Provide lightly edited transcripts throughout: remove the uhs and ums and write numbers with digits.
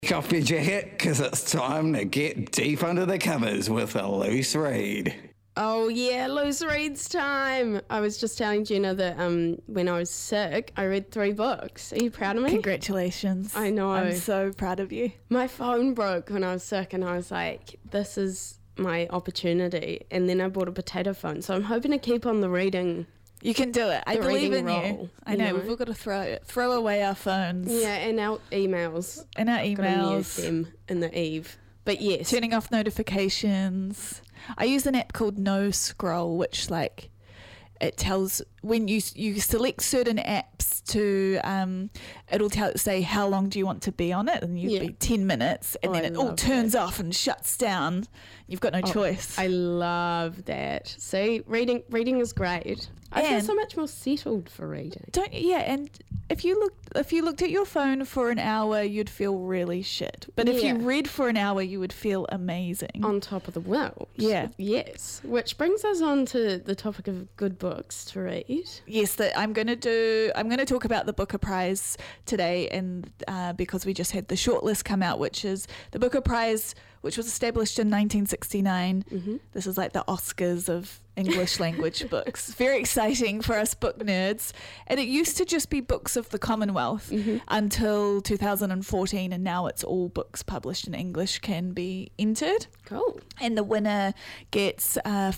Take off your jacket, because it's time to get deep under the covers with a loose read. Oh yeah, loose reads time. I was just telling Jenna that when I was sick, I read 3 books. Are you proud of me? Congratulations. I know. I'm so proud of you. My phone broke when I was sick and I was like, this is my opportunity. And then I bought a potato phone. So I'm hoping to keep on the reading. You can do it. I The believe reading in you. role, I know. you know? We've all got to throw away our phones Yeah, and our emails. and our Got to mute emails. them in the eve. But yes. Turning off notifications. I use an app called No Scroll, which it tells when you select certain apps to it'll say how long do you want to be on it, and you'd be 10 minutes, and then I it all love turns off and shuts down. You've got no choice. I love that. See, reading is great. I feel And- so much more settled for reading. And if you looked at your phone for an hour, you'd feel really shit. But if you Yeah. read for an hour, you would feel amazing. On top of the world. Yeah. Yes. Which brings us on to the topic of good books to read. Yes, that I'm going to talk about the Booker Prize today, and because we just had the shortlist come out, which is the Booker Prize, which was established in 1969. Mm-hmm. This is like the Oscars of English language books. Very exciting for us book nerds. And it used to just be books of the Commonwealth until 2014, and now it's all books published in English can be entered. Cool. And the winner gets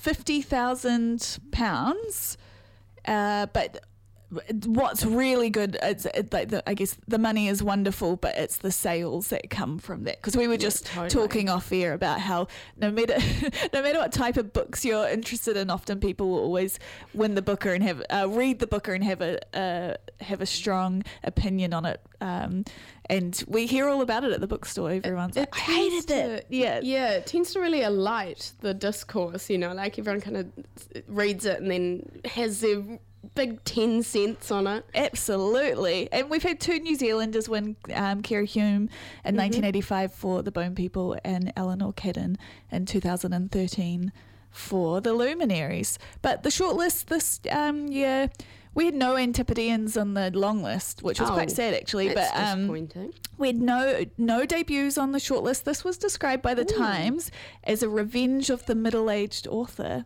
£50,000. But what's really good, I guess the money is wonderful, but it's the sales that come from that. Because we were just totally. talking off air about how no matter what type of books you're interested in, often people will always win the Booker and read the Booker and have a strong opinion on it. And we hear all about it at the bookstore. Everyone's like, I hated it. Yeah. Yeah, it tends to really alight the discourse, like everyone kind of reads it and then has their big 10 cents on it. Absolutely. And we've had 2 New Zealanders win, Kerry Hume in 1985 for The Bone People and Eleanor Cadden in 2013 for The Luminaries. But the shortlist this year, we had no Antipodeans on the long list, which was quite sad actually. That's But disappointing. we had no debuts on the shortlist. This was described by the Times as a revenge of the middle-aged author.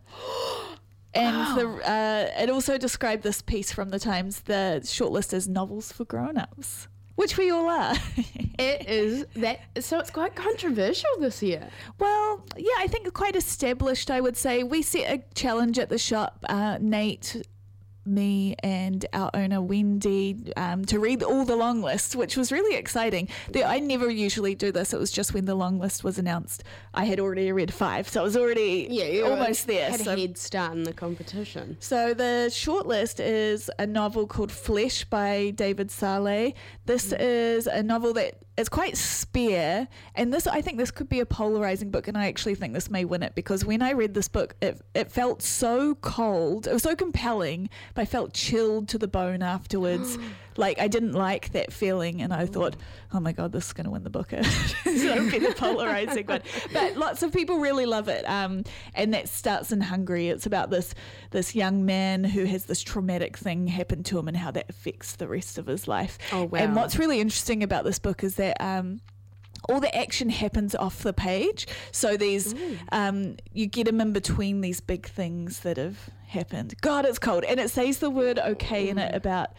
And it also described this piece from the Times, the shortlist, as novels for grown-ups, which we all are. It is that, so it's quite controversial this year. Well, yeah, I think quite established, I would say. We set a challenge at the shop, Nate, me and our owner Wendy, to read all the long list, which was really exciting. I never usually do this. It was just when the long list was announced, I had already read 5, so I was already almost there. Had a head start in the competition. So the shortlist is a novel called Flesh by David Saleh. This is a novel that is quite spare, and I think this could be a polarizing book, and I actually think this may win it, because when I read this book, it felt so cold. It was so compelling, but I felt chilled to the bone afterwards. Like, I didn't like that feeling, and I thought, oh my God, this is going to win the Booker. So it'll be the polarizing one. But lots of people really love it. And that starts in Hungary. It's about this young man who has this traumatic thing happen to him and how that affects the rest of his life. Oh, wow. And what's really interesting about this book is that all the action happens off the page. So these, you get him in between these big things that have happened. God, it's cold. And it says the word okay in it about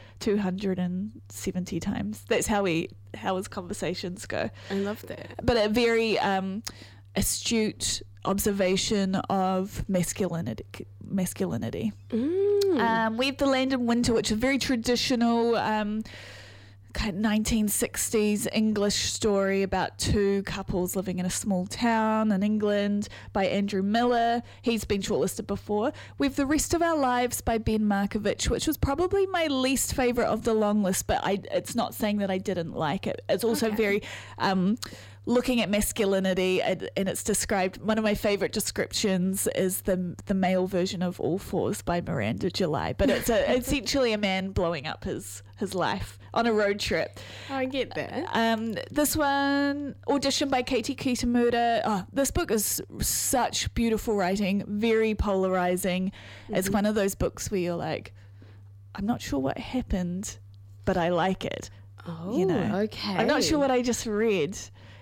270 times. That's how his conversations go. I love that. But a very astute observation of masculinity. We have The Land in Winter, which is very traditional, kind of 1960s English story about 2 couples living in a small town in England by Andrew Miller. He's been shortlisted before. We've The Rest of Our Lives by Ben Markovich, which was probably my least favourite of the long list, but it's not saying that I didn't like it. It's also very looking at masculinity, and it's described, one of my favourite descriptions is the male version of All Fours by Miranda July, but it's essentially a man blowing up his life on a road trip. I get that. This one, Audition by Katie Kitamura. Oh, this book is such beautiful writing, very polarizing. It's one of those books where you're like, I'm not sure what happened, but I like it. Oh, okay. I'm not sure what I just read.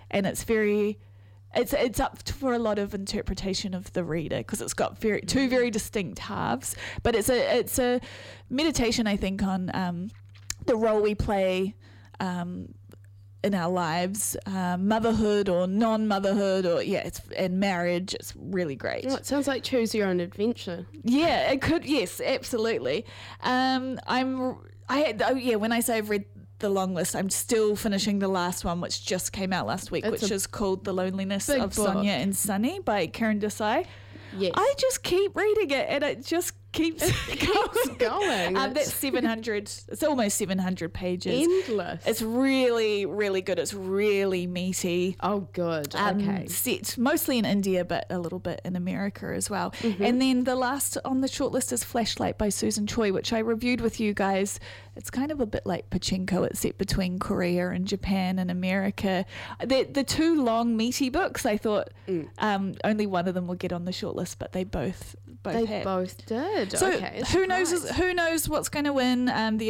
and it's up for a lot of interpretation of the reader because it's got two very distinct halves. But it's a meditation, I think, on the role we play in our lives, motherhood or non-motherhood, or and marriage. It's really great. Oh, it sounds like choose your own adventure. Yeah, it could. Yes, absolutely. When I say I've read the long list, I'm still finishing the last one, which just came out last week, which is called The Loneliness of Sonia and Sunny by Karen Desai. Yes. I just keep reading it, and it just keeps going. That's 700. It's almost 700 pages. Endless. It's really, really good. It's really meaty. Oh, good. Okay. Set mostly in India, but a little bit in America as well. Mm-hmm. And then the last on the shortlist is Flashlight by Susan Choi, which I reviewed with you guys. It's kind of a bit like Pachinko. It's set between Korea and Japan and America. The two long, meaty books, I thought only one of them will get on the shortlist, but they both did. So okay, who knows what's going to win?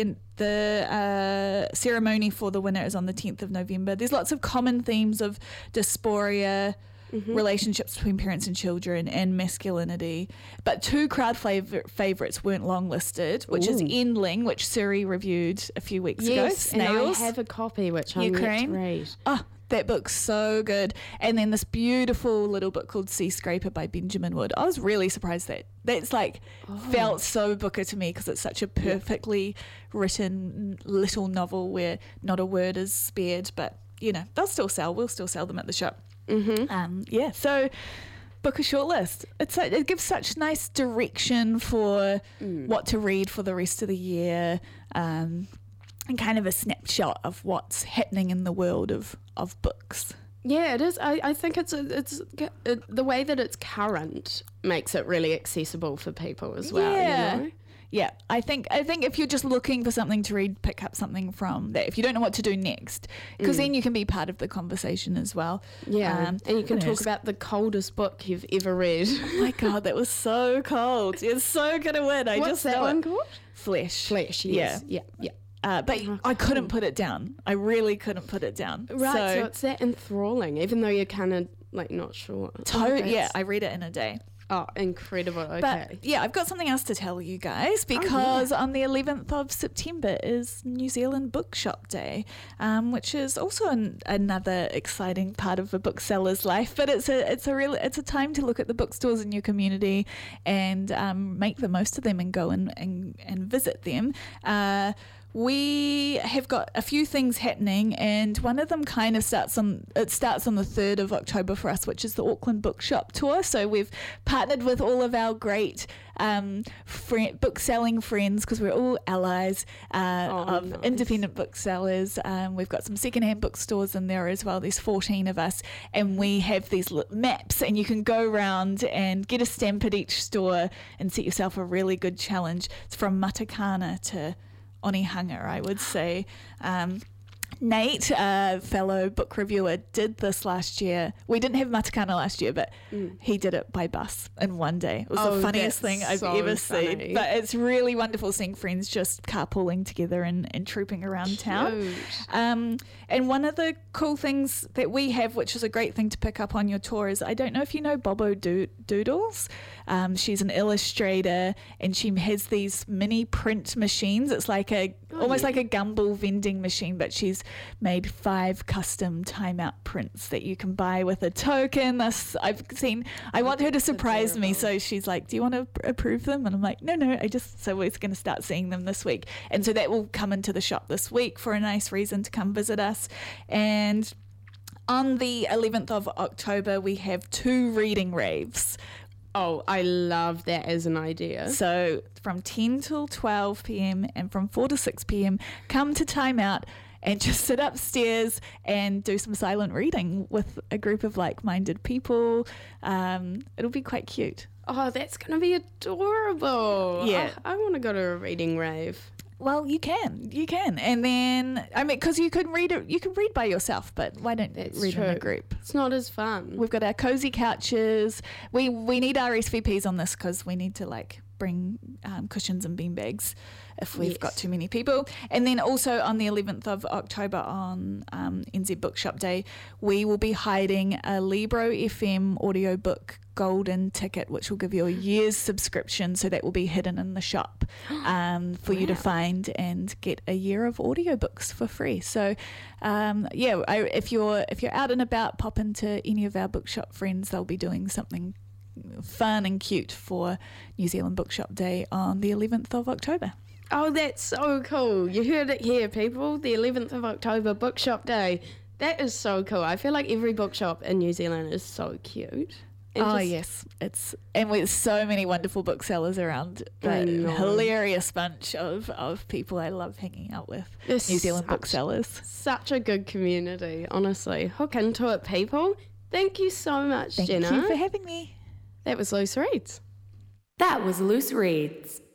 The ceremony for the winner is on the 10th of November. There's lots of common themes of dysphoria, relationships between parents and children, and masculinity. But two crowd favourites weren't long listed, which is Endling, which Suri reviewed a few weeks ago. Snails. And I have a copy which I'm yet to read. Oh, that book's so good. And then this beautiful little book called Sea Scraper by Benjamin Wood. I was really surprised that's felt so Booker to me because it's such a perfectly written little novel where not a word is spared, but they'll still sell. We'll still sell them at the shop. So Booker shortlist. It gives such nice direction for what to read for the rest of the year. And kind of a snapshot of what's happening in the world of books. Yeah, it is. I think it's the way that it's current makes it really accessible for people as well. Yeah. Yeah, I think if you're just looking for something to read, pick up something from that. If you don't know what to do next, because then you can be part of the conversation as well. Yeah, and you can talk about the coldest book you've ever read. Oh my God, that was so cold. It's so gonna win. What's that one called? Flesh. Yes. Yeah. But I couldn't put it down. I really couldn't put it down. Right, so it's that enthralling, even though you're kind of not sure. I read it in a day. Oh, incredible. Okay. But yeah, I've got something else to tell you guys because on the 11th of September is New Zealand Bookshop Day, which is also another exciting part of a bookseller's life. But it's a time to look at the bookstores in your community and make the most of them and go and visit them. We have got a few things happening, and one of them kind of starts on the 3rd of October for us, which is the Auckland Bookshop Tour. So we've partnered with all of our great book selling friends because we're all allies of independent booksellers. We've got some secondhand bookstores in there as well. There's 14 of us, and we have these maps, and you can go around and get a stamp at each store and set yourself a really good challenge. It's from Matakana to Onehunga, I would say. Nate, a fellow book reviewer, did this last year. We didn't have Matakana last year, but he did it by bus in one day. It was the funniest thing I've ever seen. But it's really wonderful seeing friends just carpooling together and trooping around town. And one of the cool things that we have, which is a great thing to pick up on your tour, is I don't know if you know Bobo Doodles. She's an illustrator, and she has these mini print machines. It's like almost like a Gumball vending machine, but she's made 5 custom timeout prints that you can buy with a token. I want her to surprise me, so she's like, do you want to approve them? And I'm like, no, so we're going to start seeing them this week. And so that will come into the shop this week for a nice reason to come visit us. And on the 11th of October, we have 2 reading raves. Oh, I love that as an idea. So from 10 till 12 p.m. and from 4 to 6 p.m, come to Time Out and just sit upstairs and do some silent reading with a group of like-minded people. It'll be quite cute. Oh, that's going to be adorable. Yeah. I want to go to a reading rave. Well, you can, and then because you can read by yourself, but why don't read in a group? It's not as fun. We've got our cozy couches. We need our SVPs on this because we need to bring cushions and beanbags if we've got too many people. And then also on the 11th of October on NZ Bookshop Day, we will be hiding a Libro FM audiobook golden ticket, which will give you a year's subscription, so that will be hidden in the shop for you to find and get a year of audiobooks for free. So if you're out and about, pop into any of our bookshop friends. They'll be doing something fun and cute for New Zealand Bookshop Day on the 11th of October. Oh, that's so cool. You heard it here, people. The 11th of October, Bookshop Day. That is so cool. I feel like every bookshop in New Zealand is so cute. Yes, and with so many wonderful booksellers around, a hilarious bunch of people I love hanging out with. New Zealand booksellers. Such a good community, honestly. Hook into it, people. Thank you so much, Jenna. Thank you for having me. That was Loose Reads. That was Loose Reads.